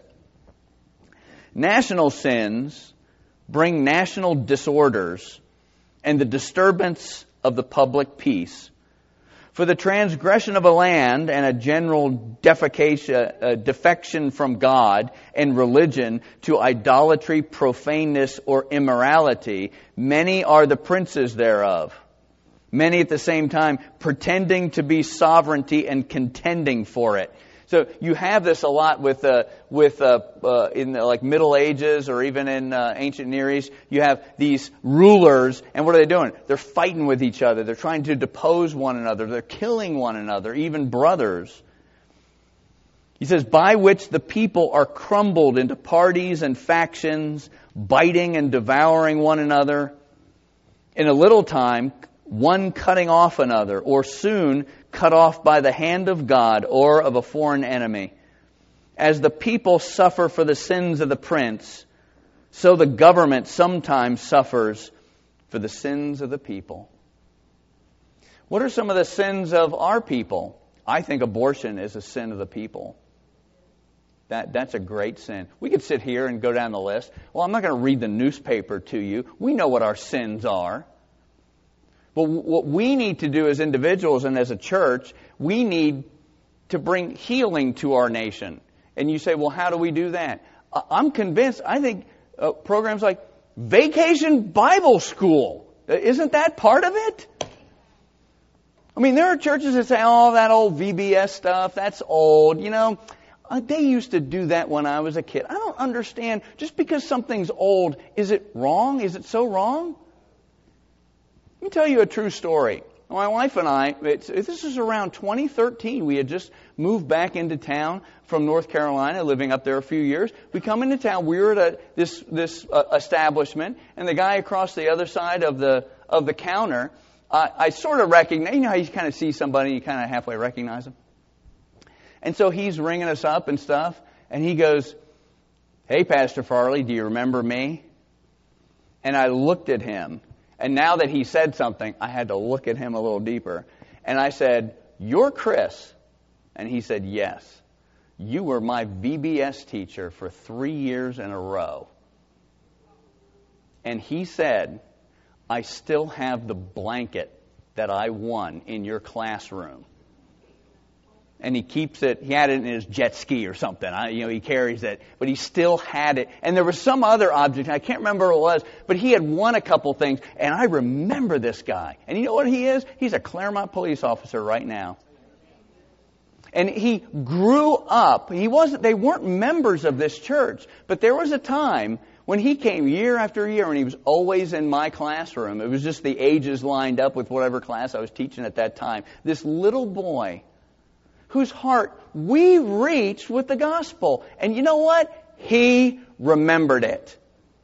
national sins bring national disorders and the disturbance of the public peace. For the transgression of a land and a general defecation, uh, defection from God and religion to idolatry, profaneness, or immorality, many are the princes thereof. Many at the same time pretending to be sovereignty and contending for it. So you have this a lot with uh, with uh, uh, in the, like Middle Ages or even in uh, ancient Near East. You have these rulers, and what are they doing? They're fighting with each other. They're trying to depose one another. They're killing one another, even brothers. He says, by which the people are crumbled into parties and factions, biting and devouring one another. In a little time, one cutting off another, or soon cut off by the hand of God or of a foreign enemy. As the people suffer for the sins of the prince, so the government sometimes suffers for the sins of the people. What are some of the sins of our people? I think abortion is a sin of the people. That, that's a great sin. We could sit here and go down the list. Well, I'm not going to read the newspaper to you. We know what our sins are. But what we need to do as individuals and as a church, we need to bring healing to our nation. And you say, well, how do we do that? I'm convinced, I think uh, programs like Vacation Bible School, isn't that part of it? I mean, there are churches that say, oh, that old V B S stuff, that's old. You know, uh, they used to do that when I was a kid. I don't understand. Just because something's old, is it wrong? Is it so wrong? Let me tell you a true story. My wife and I, it's, this is around twenty thirteen. We had just moved back into town from North Carolina, living up there a few years. We come into town. We were at a, this this uh, establishment, and the guy across the other side of the of the counter, uh, I sort of recognize. You know how you kind of see somebody, and you kind of halfway recognize them. And so he's ringing us up and stuff, and he goes, "Hey, Pastor Farley, do you remember me?" And I looked at him. And now that he said something, I had to look at him a little deeper. And I said, "You're Chris?" And he said, "Yes. You were my V B S teacher for three years in a row." And he said, "I still have the blanket that I won in your classroom." And he keeps it, he had it in his jet ski or something. I, you know, he carries it, but he still had it. And there was some other object, I can't remember what it was, but he had won a couple things, and I remember this guy. And you know what he is? He's a Claremont police officer right now. And he grew up, he wasn't, they weren't members of this church, but there was a time when he came year after year, and he was always in my classroom. It was just the ages lined up with whatever class I was teaching at that time. This little boy whose heart we reached with the gospel. And you know what? He remembered it.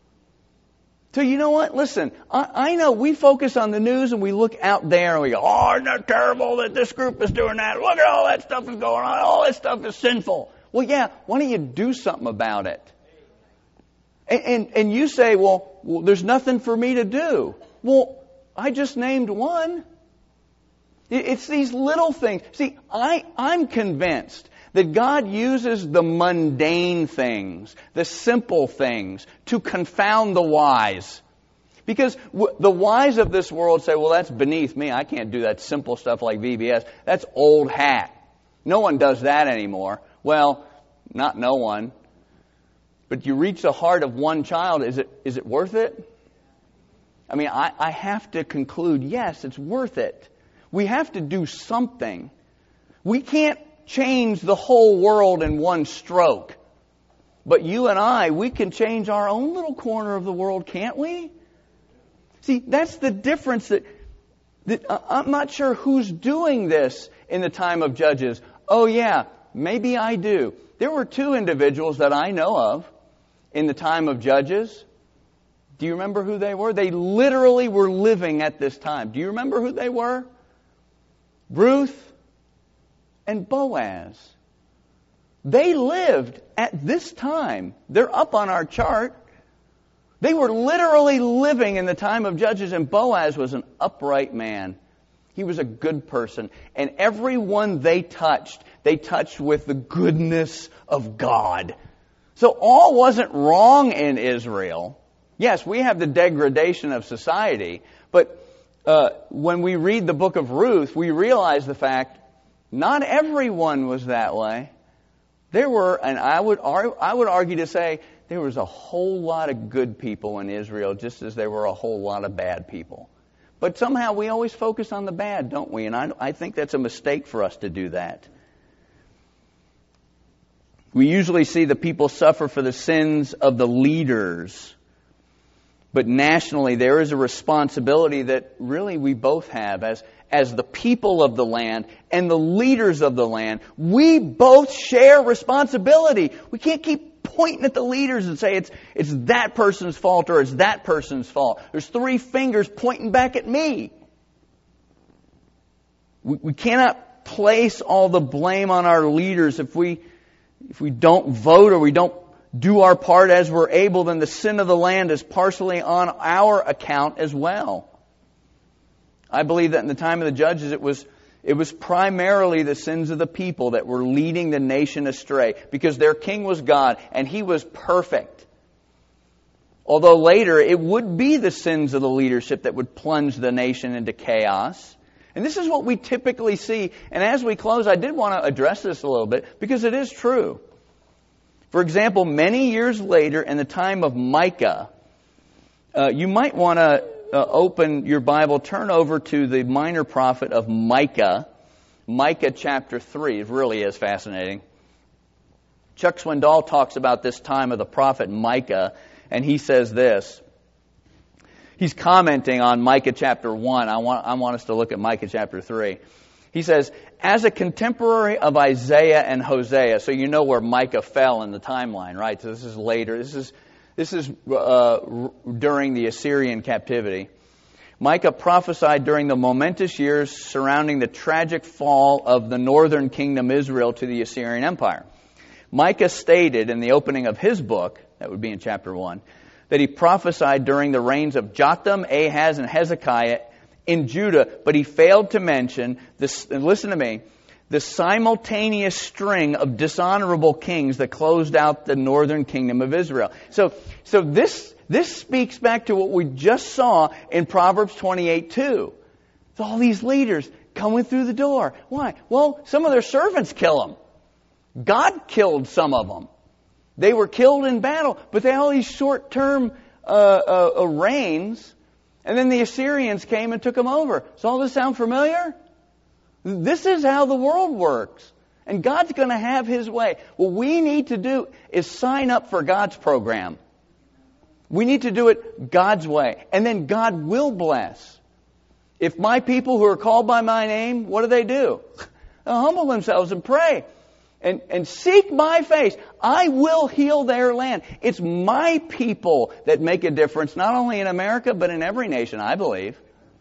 So you know what? Listen, I, I know we focus on the news and we look out there and we go, "Oh, isn't that terrible that this group is doing that? Look at all that stuff is going on. All that stuff is sinful." Well, yeah, why don't you do something about it? And, and, and you say, well, well, there's nothing for me to do. Well, I just named one. It's these little things. See, I, I'm convinced that God uses the mundane things, the simple things, to confound the wise. Because w- the wise of this world say, well, that's beneath me. I can't do that simple stuff like V B S. That's old hat. No one does that anymore. Well, not no one. But you reach the heart of one child, is it is it worth it? I mean, I, I have to conclude, yes, it's worth it. We have to do something. We can't change the whole world in one stroke. But you and I, we can change our own little corner of the world, can't we? See, that's the difference. That, that uh, I'm not sure who's doing this in the time of Judges. Oh yeah, maybe I do. There were two individuals that I know of in the time of Judges. Do you remember who they were? They literally were living at this time. Do you remember who they were? Ruth and Boaz. They lived at this time. They're up on our chart. They were literally living in the time of Judges, and Boaz was an upright man. He was a good person. And everyone they touched, they touched with the goodness of God. So all wasn't wrong in Israel. Yes, we have the degradation of society, but uh, when we read the book of Ruth, we realize the fact not everyone was that way. There were, and I would I would argue to say, there was a whole lot of good people in Israel, just as there were a whole lot of bad people. But somehow we always focus on the bad, don't we? And I, I think that's a mistake for us to do that. We usually see the people suffer for the sins of the leaders. But nationally, there is a responsibility that really we both have as, as the people of the land and the leaders of the land. We both share responsibility. We can't keep pointing at the leaders and say it's it's that person's fault or it's that person's fault. There's three fingers pointing back at me. We, we cannot place all the blame on our leaders. If we if we don't vote or we don't do our part as we're able, then the sin of the land is partially on our account as well. I believe that in the time of the judges it was It was primarily the sins of the people that were leading the nation astray, because their king was God and he was perfect. Although later it would be the sins of the leadership that would plunge the nation into chaos. And this is what we typically see. And as we close, I did want to address this a little bit because it is true. For example, many years later, in the time of Micah, uh, you might want to Uh, open your Bible, turn over to the minor prophet of Micah, Micah chapter three. It really is fascinating. Chuck Swindoll talks about this time of the prophet Micah, and he says this. He's commenting on Micah chapter one. I want, I want us to look at Micah chapter three. He says, as a contemporary of Isaiah and Hosea, so you know where Micah fell in the timeline, right? So this is later. This is This is uh, during the Assyrian captivity. Micah prophesied during the momentous years surrounding the tragic fall of the northern kingdom Israel to the Assyrian Empire. Micah stated in the opening of his book, that would be in chapter one, that he prophesied during the reigns of Jotham, Ahaz, and Hezekiah in Judah, but he failed to mention this. And listen to me. The simultaneous string of dishonorable kings that closed out the northern kingdom of Israel. So, so this this speaks back to what we just saw in Proverbs twenty-eight two. It's all these leaders coming through the door. Why? Well, some of their servants kill them. God killed some of them. They were killed in battle, but they had all these short-term uh, uh, uh, reigns, and then the Assyrians came and took them over. Does all this sound familiar? This is how the world works. And God's going to have His way. What we need to do is sign up for God's program. We need to do it God's way. And then God will bless. If my people who are called by my name, what do they do? They'll humble themselves and pray. And, and seek my face. I will heal their land. It's my people that make a difference, not only in America, but in every nation, I believe.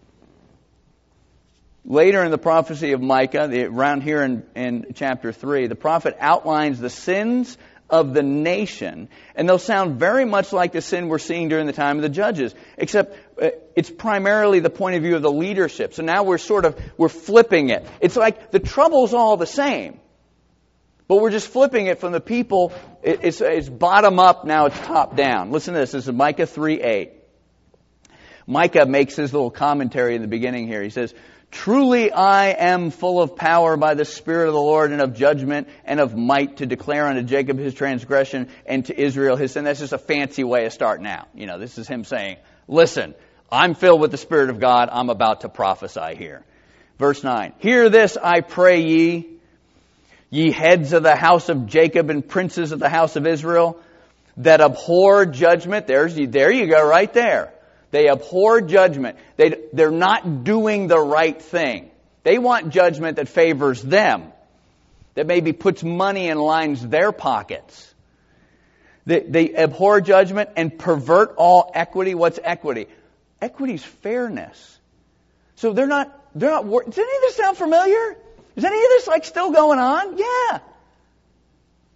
Later in the prophecy of Micah, the, around here in, in chapter three, the prophet outlines the sins of the nation. And they'll sound very much like the sin we're seeing during the time of the judges. Except uh, it's primarily the point of view of the leadership. So now we're sort of, we're flipping it. It's like the trouble's all the same. But we're just flipping it from the people. It, it's, it's bottom up, now it's top down. Listen to this. This is Micah three eight. Micah makes his little commentary in the beginning here. He says, truly I am full of power by the Spirit of the Lord, and of judgment and of might, to declare unto Jacob his transgression and to Israel his sin. That's just a fancy way of starting out. You know, this is him saying, listen, I'm filled with the Spirit of God. I'm about to prophesy here. Verse nine. Hear this, I pray ye, ye heads of the house of Jacob and princes of the house of Israel, that abhor judgment. There's, there you go, right there. They abhor judgment. They, they're not doing the right thing. They want judgment that favors them, that maybe puts money and lines their pockets. They, they abhor judgment and pervert all equity. What's equity? Equity is fairness. So they're not, they're not, does any of this sound familiar? Is any of this like still going on? Yeah.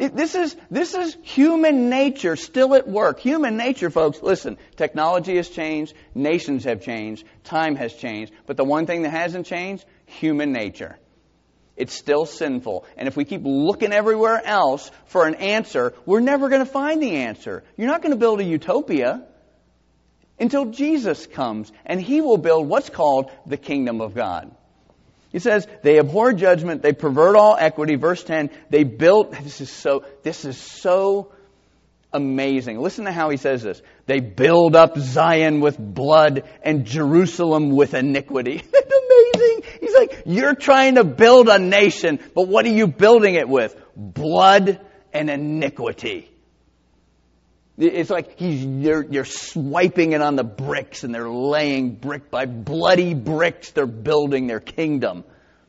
It, this is this is human nature still at work. Human nature, folks, listen, technology has changed, nations have changed, time has changed, but the one thing that hasn't changed, human nature. It's still sinful. And if we keep looking everywhere else for an answer, we're never going to find the answer. You're not going to build a utopia until Jesus comes, and He will build what's called the kingdom of God. He says, they abhor judgment, they pervert all equity. Verse ten, they built, this is so, this is so amazing. Listen to how he says this. They build up Zion with blood and Jerusalem with iniquity. That's amazing. He's like, you're trying to build a nation, but what are you building it with? Blood and iniquity. It's like he's you're, you're swiping it on the bricks, and they're laying brick by bloody bricks. They're building their kingdom.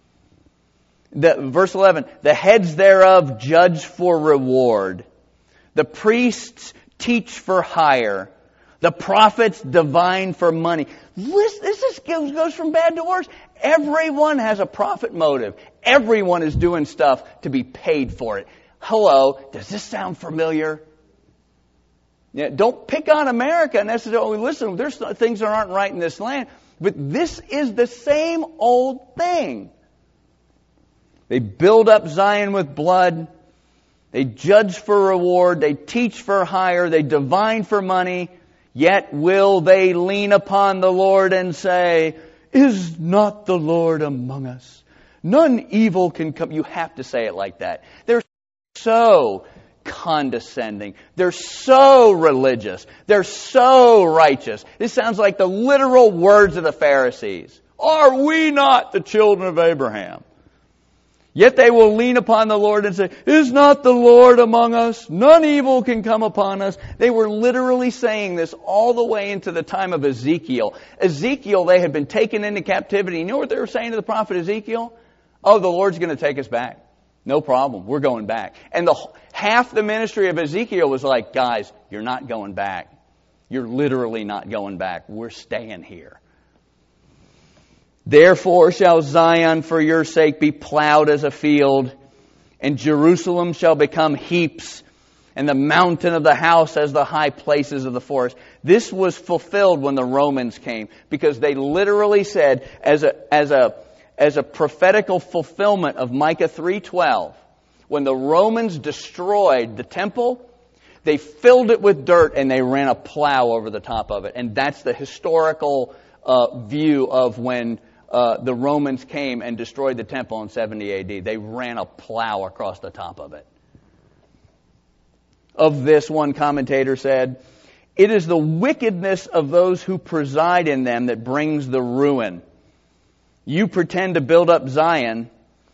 The, verse eleven, the heads thereof judge for reward. The priests teach for hire. The prophets divine for money. This, this is, goes from bad to worse. Everyone has a profit motive. Everyone is doing stuff to be paid for it. Hello, does this sound familiar? Yeah, don't pick on America necessarily. Listen, there's things that aren't right in this land. But this is the same old thing. They build up Zion with blood. They judge for reward. They teach for hire. They divine for money. Yet will they lean upon the Lord and say, is not the Lord among us? None evil can come. You have to say it like that. They're so condescending. They're so religious. They're so righteous. This sounds like the literal words of the Pharisees. Are we not the children of Abraham? Yet they will lean upon the Lord and say, is not the Lord among us? None evil can come upon us. They were literally saying this all the way into the time of Ezekiel. Ezekiel, they had been taken into captivity. You know what they were saying to the prophet Ezekiel? Oh, the Lord's going to take us back. No problem. We're going back. And the half the ministry of Ezekiel was like, guys, you're not going back. You're literally not going back. We're staying here. Therefore shall Zion for your sake be plowed as a field, and Jerusalem shall become heaps, and the mountain of the house as the high places of the forest. This was fulfilled when the Romans came, because they literally said, as a as a as a prophetical fulfillment of Micah three twelve, when the Romans destroyed the temple, they filled it with dirt and they ran a plow over the top of it. And that's the historical uh, view of when uh, the Romans came and destroyed the temple in seventy A D. They ran a plow across the top of it. Of this, one commentator said, it is the wickedness of those who preside in them that brings the ruin. You pretend to build up Zion,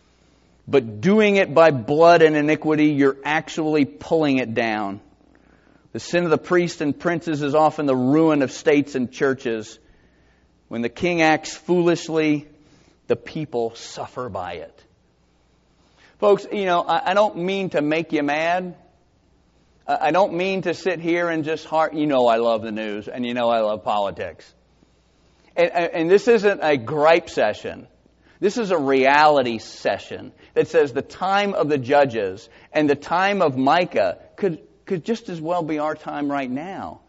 but doing it by blood and iniquity, you're actually pulling it down. The sin of the priests and princes is often the ruin of states and churches. When the king acts foolishly, the people suffer by it. Folks, you know, I, I don't mean to make you mad. I, I don't mean to sit here and just heart, you know I love the news, and you know I love politics. And, and this isn't a gripe session. This is a reality session that says the time of the judges and the time of Micah could, could just as well be our time right now.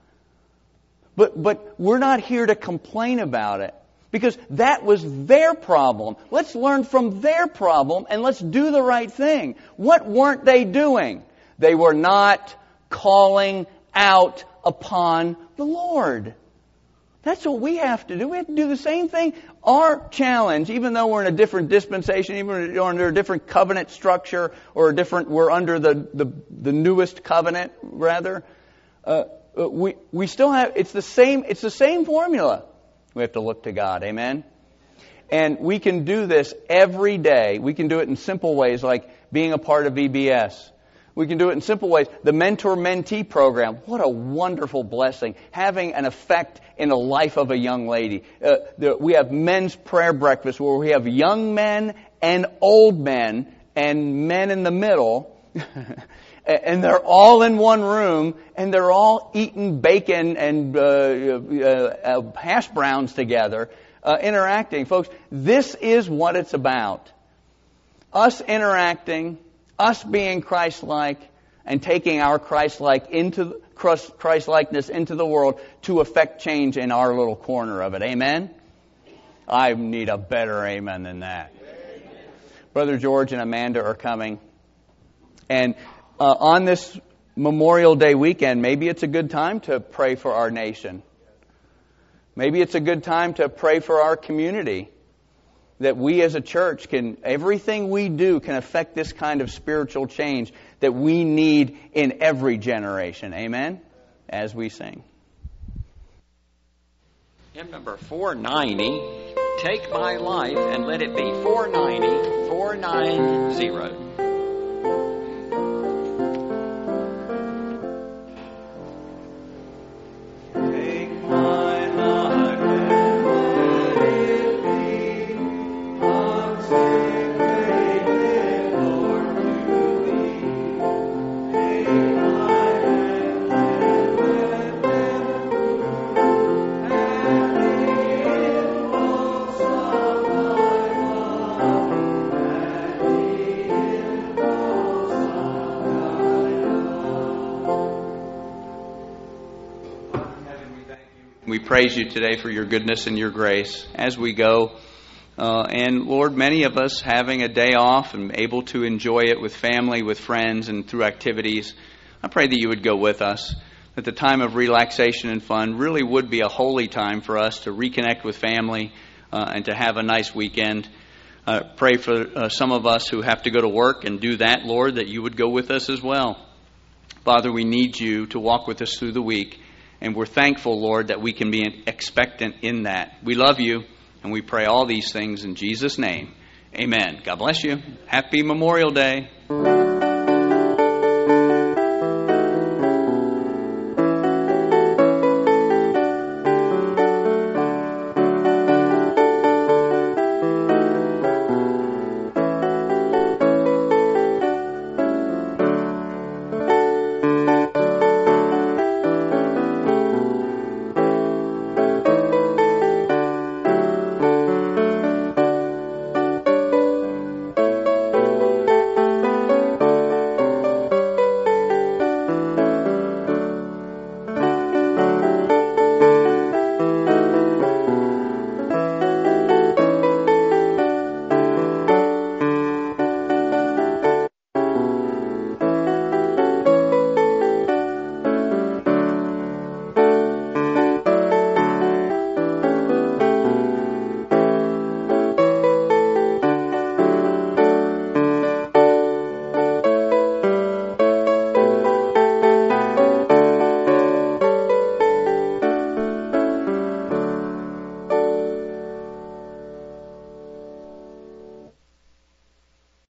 But, but we're not here to complain about it, because that was their problem. Let's learn from their problem and let's do the right thing. What weren't they doing? They were not calling out upon the Lord. That's what we have to do. We have to do the same thing. Our challenge, even though we're in a different dispensation, even under a different covenant structure, or a different, we're under the, the, the newest covenant, rather, uh, we we still have, it's the same, it's the same formula. We have to look to God. Amen? And we can do this every day. We can do it in simple ways, like being a part of V B S. We can do it in simple ways. The mentor-mentee program, what a wonderful blessing, having an effect in the life of a young lady. Uh, the, we have men's prayer breakfast where we have young men and old men and men in the middle. And they're all in one room, and they're all eating bacon and uh, uh, uh, hash browns together, uh, interacting. Folks, this is what it's about. Us interacting, us being Christ-like, and taking our Christ-like into Christ-likeness into the world to affect change in our little corner of it. Amen? I need a better amen than that. Amen. Brother George and Amanda are coming. And uh, on this Memorial Day weekend, maybe it's a good time to pray for our nation. Maybe it's a good time to pray for our community. That we as a church can, everything we do can affect this kind of spiritual change that we need in every generation. Amen? As we sing. Hymn number four ninety, Take My Life, and let it be four ninety, four ninety. We praise you today for your goodness and your grace as we go. Uh, and Lord, many of us having a day off and able to enjoy it with family, with friends, and through activities, I pray that you would go with us, that the time of relaxation and fun really would be a holy time for us to reconnect with family uh, and to have a nice weekend. Uh, pray for uh, some of us who have to go to work and do that, Lord, that you would go with us as well. Father, we need you to walk with us through the week. And we're thankful, Lord, that we can be expectant in that. We love you, and we pray all these things in Jesus' name. Amen. God bless you. Happy Memorial Day.